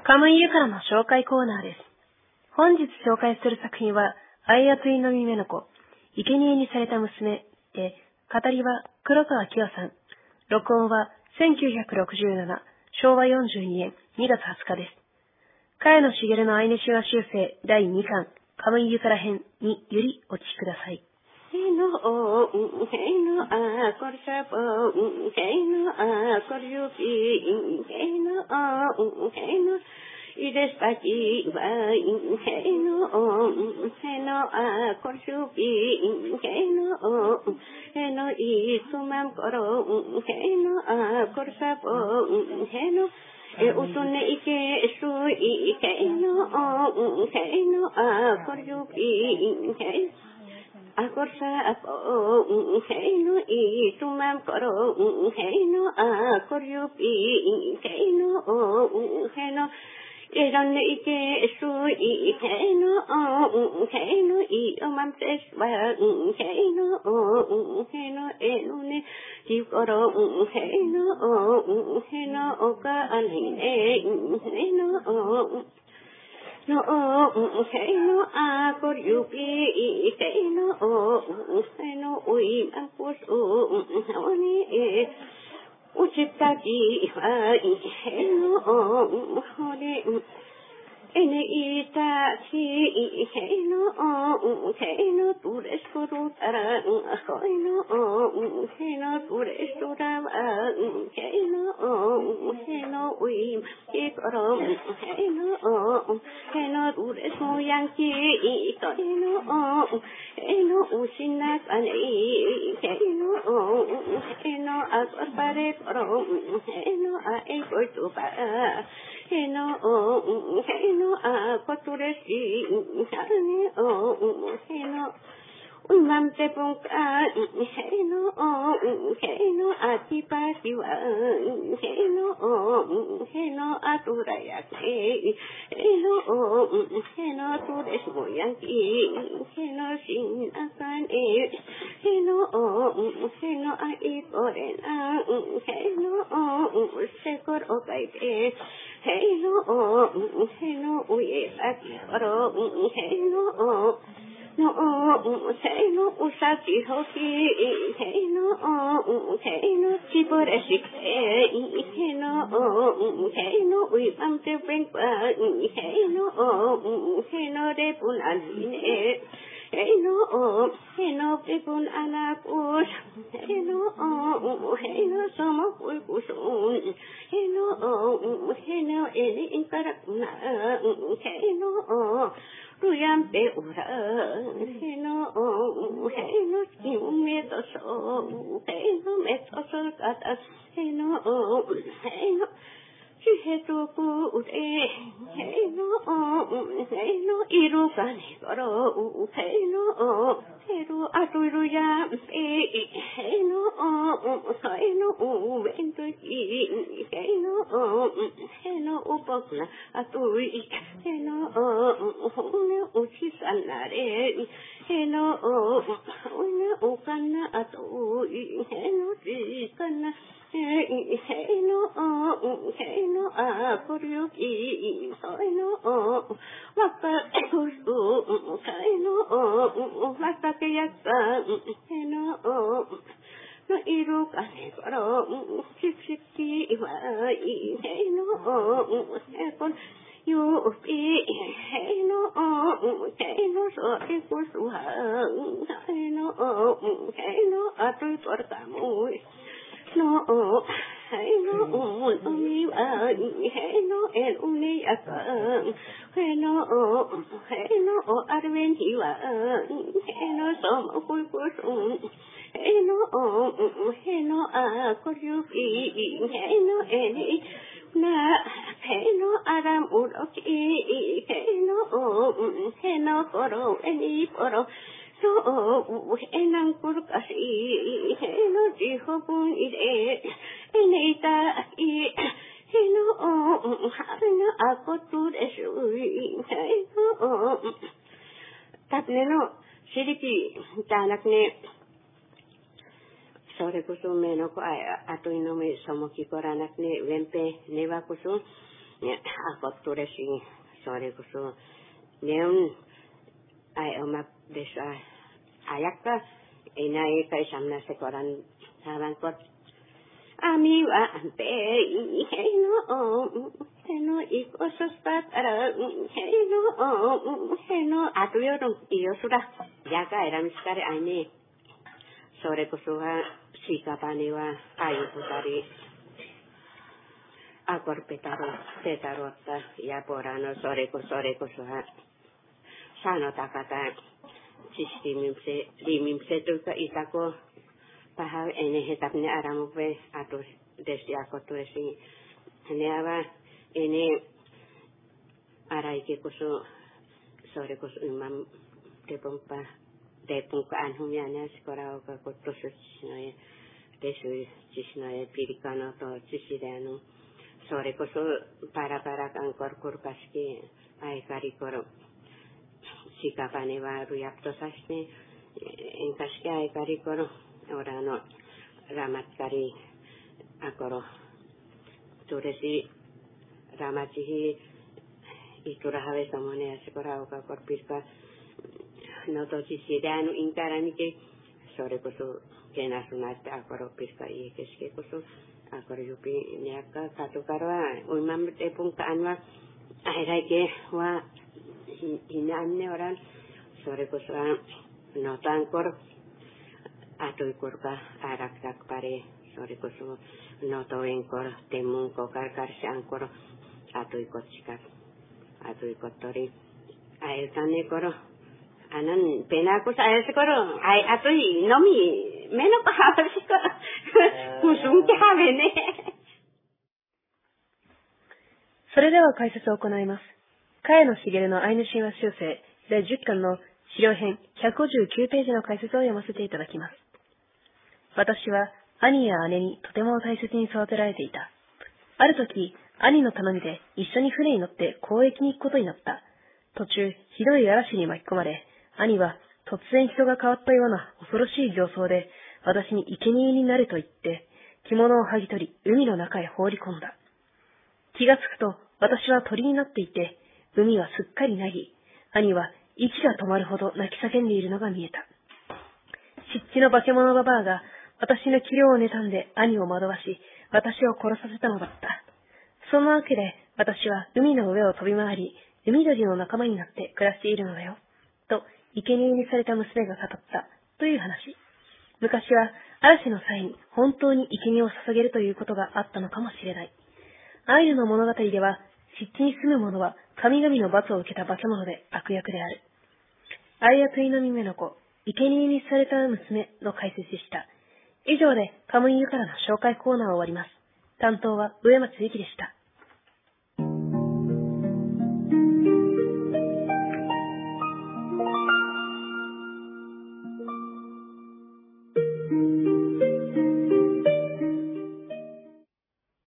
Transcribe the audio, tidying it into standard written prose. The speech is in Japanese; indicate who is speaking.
Speaker 1: カムイユからの紹介コーナーです。本日紹介する作品は、アイアトイのみめの子、生贄にされた娘で、語りは黒沢清さん。録音は1967、昭和42年2月20日です。茅野茂のアイネシュア修正第2巻、カムイユから編によりお聞きください。
Speaker 2: Idespati va inheno heno korsupi heno isumam koro heno korsapo heno utune ike su heno korsupi akorsa apo heno isumam koro heno korsupi heno Iron ike su heno I omam teswa heno enune jikoro heno oka anine heno heno akoryupi heno ui mampus Uchiptaki heno hone ene itaki heno tureskuru tara heno turestura heno uim ikoro heno turesmu yanki heno usinak ane heno akorpare koro heno aekoitupa heno akoturesi heno Umam tepungka heno atipasiwa heno aturayak heno turesmoyanki heno sinakan heno aikorena sekor okaite heno uye akikoro heno usaki hoki heno chiporesik heno uipam te bringpa heno repun anine heno pepun anapus heno somokul kusun heno ene inkarakuna Ruyam pe ura heno metoso kata heno Shihetuku ure heno irukane koro heno aturuya heno uventuki heno upokna atui heno uchisanare heno ukana atui heno chikana heno akoryuki waka kusu waka kayaka no irukane koro chipsiki iwai ekon yupi sore kusuha atui portamu el uniaka arven hiwa som kulkusun akoryuki eni na aram uroki koro eni poro enang kurkasi dihopun ide enita ako turesui tapne no siriki tanakne sore kusum me no ko atoy no me somoki koranak ne wempe newa kusum Akoturesin, sorikusu, neun, ai oma desa, ayakka, inai kai samna sekoran, sabankot, amiwa, heno, ikosospat, heno, atuyorong, iyosura, yaka eramiskare aine, sorikusuha, sikapaniwa, ayuputari, akor petarotta ja porano soreko suha sano takata limimse tuka itako paha ene hetapne aramupe atus desi akotuesi neava ene araike kusu soreko imam tepungka anhumiana skora oka kotusu chisnoye desu chisnoye pirikano to chisidanu sore koso para kankor kurkaski ai karikor sikapane baru yapto sasne enkaski ai karikor orano ramat kari akoro turesi ramatihi iturahave samone asikora oka korpirka noto chisidanu intarani ke sore koso kenasunate akoro pirka ikeske koso akor yupi niaka katu karwa umam tepung kaanwa akhirnya ke wa hinanne orang sore kusra notangkor atau ikurka arak tak pare sore kusu noto engkor temung kokar karsangkor atau ikut sikat atau ikut tori air tane koro anan penaku saya sekoro ai atau nomi menos para kusum que habene
Speaker 1: それでは解説を行います。茅野茂のアイヌ神話修正第10巻の資料編159ページの解説を読ませていただきます。私は兄や姉にとても大切に育てられていた。ある時、兄の頼みで一緒に船に乗って交易に行くことになった。途中、ひどい嵐に巻き込まれ、兄は突然人が変わったような恐ろしい形相で私に生贄になれと言って、着物を剥ぎ取り海の中へ放り込んだ。気がつくと私は鳥になっていて、海はすっかりなぎ、兄は息が止まるほど泣き叫んでいるのが見えた。湿地の化け物ババアが私の器量を妬んで兄を惑わし、私を殺させたのだった。そのわけで私は海の上を飛び回り、海鳥の仲間になって暮らしているのだよ。と、生贄にされた娘が語ったという話。昔は嵐の際に本当に生贄を捧げるということがあったのかもしれない。アイヌの物語では、湿地に住む者は神々の罰を受けた化け物で悪役である。アイアトイの耳の子、生贄にされた娘の解説でした。以上でカムイユからの紹介コーナーを終わります。担当は上松ゆきでした。